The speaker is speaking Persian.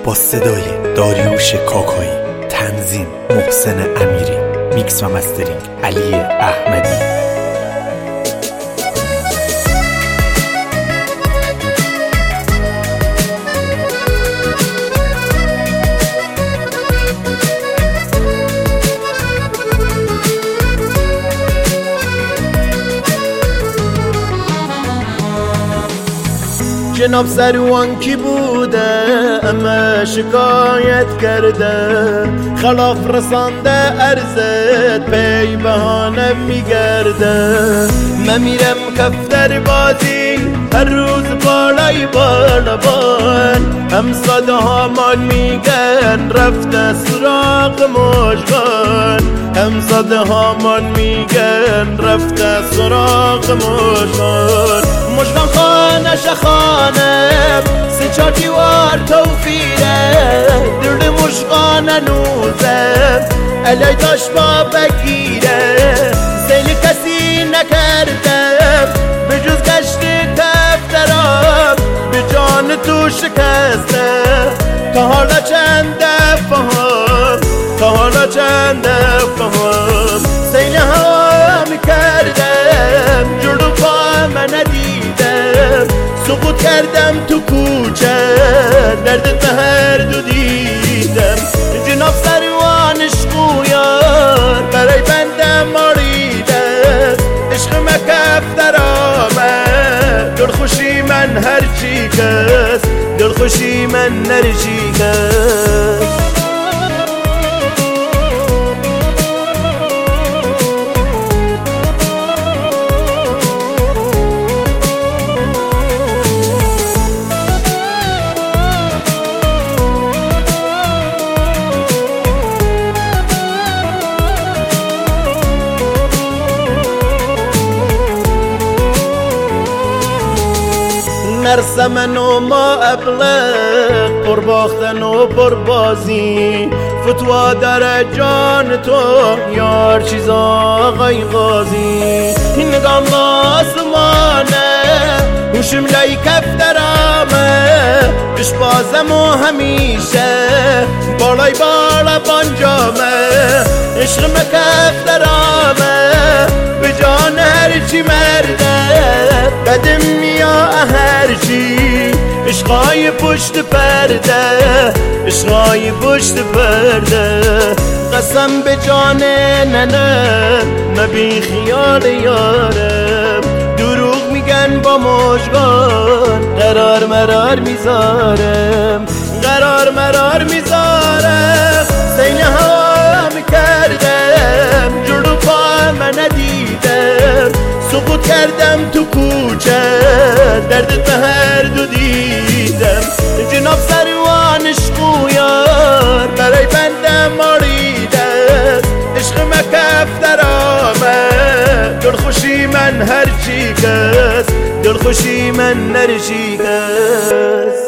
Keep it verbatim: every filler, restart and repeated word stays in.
با صدای داریوش کاکایی، تنظیم محسن امیری، میکس و مسترینگ علی احمدی. جناب سروان کی بوده اما شکایت کرده، خلاف رسانده عرضت پی بهانه میگرده. من میرم کفتر بازی هر روز بالای بالا بان، هم ساده ها مال میگن رفته سراغ مشگان، هم ساده ها مال میگن رفته سراغ مشگان. مشگان خانه شخانم سه چار دیوار توفیره، درد مشگان نوزم علی داشت با بگیره. سیل کسی نکردم به جز گشت کفترام، به جان تو شکسته تا حالا چند دفعه هم، تا حالا چند دفعه هم سیل ها میکردم جلو پا من ندیدم، سقوط کردم تو کوچه درد به هر دو دیدم. جناب سروانش خویار برای بندم ماریده، عشق مکفتر آمد دل خوشی من هر چی کس، دل خوشی من هر چی کس. نرسمن و ما ابلغ پر باختن و پر بازی، فتوا در جان تو یار چیز آقای غازی. نگام با آسمانه هوشم لای کفترامه، پیش بازم و همیشه بالای بالا بانجامه. عشق مکفترامه به جان هرچی مرده، بدم میا هرچی عشقای پشت پرده، عشقای پشت پرده. قسم به جان ننه نبی خیال یارم، دروغ میگن با مژگان قرار مرار میذارم، قرار مرار میذارم. سینه ها میکردم جلو پا من ندیدم، سقوط کردم تو کوچه درد به هر دو دیدم. جناب سروانش خویار برای بندم ماریده، عشق مکفتر آمد دل خوشی من هر چی کس، دل خوشی من هر چی کس.